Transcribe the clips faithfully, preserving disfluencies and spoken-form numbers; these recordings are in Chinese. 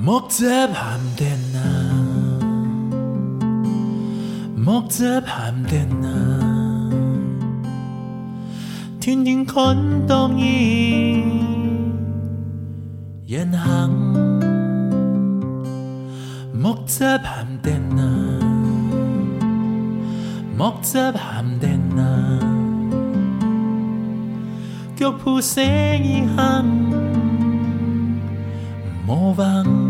목잡 함대나 목잡 함대나 튕긴 건덩이 연항 목잡 함대나 목잡 함대나 격푸생이 한 모방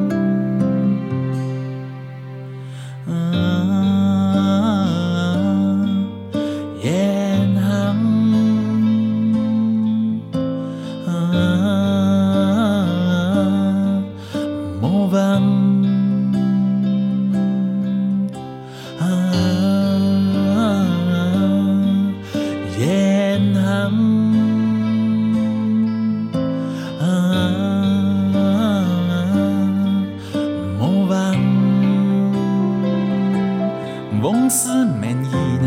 往事免依那，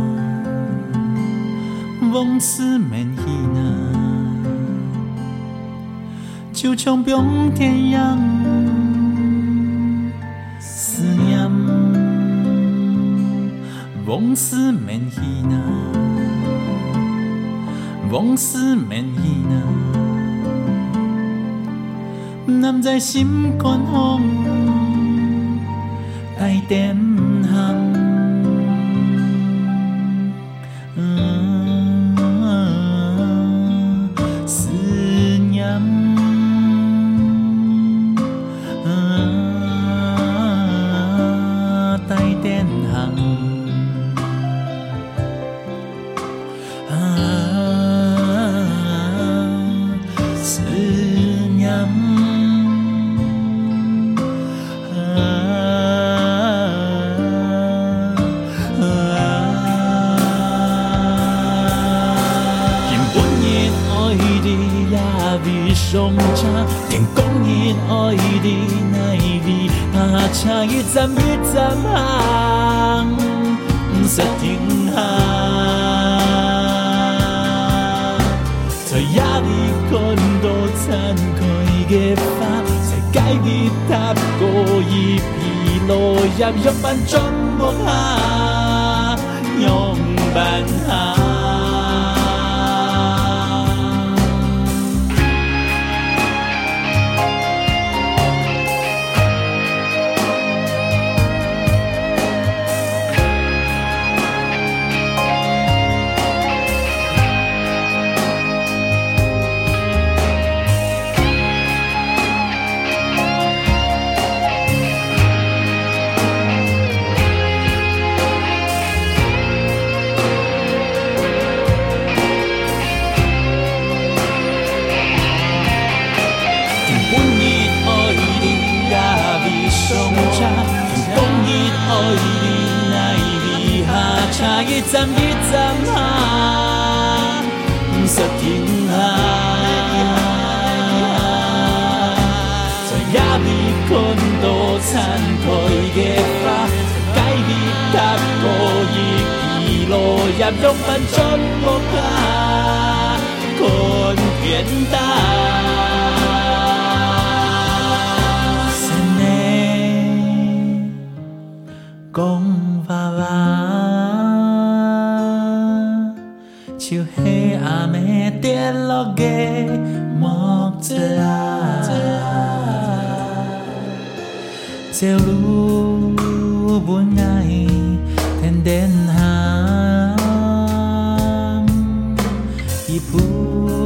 往事免依那，就像冰天涯，思念。往事免依那，往事免依那，男在心肝风，大电行。上车，天公因爱你奈你，怕车一站一站行，不说停下。在夜里看到残缺嘅花，在街邊踏過一匹落葉，用板裝木下，用板下。差一站一站下，不說停下。在夜裡看到殘缺嘅花，在街邊踏過一匹落葉，用板裝木下，看天大。講話話，像黑暗嘅跌落嘅木子啊，走路本來天天行，一步。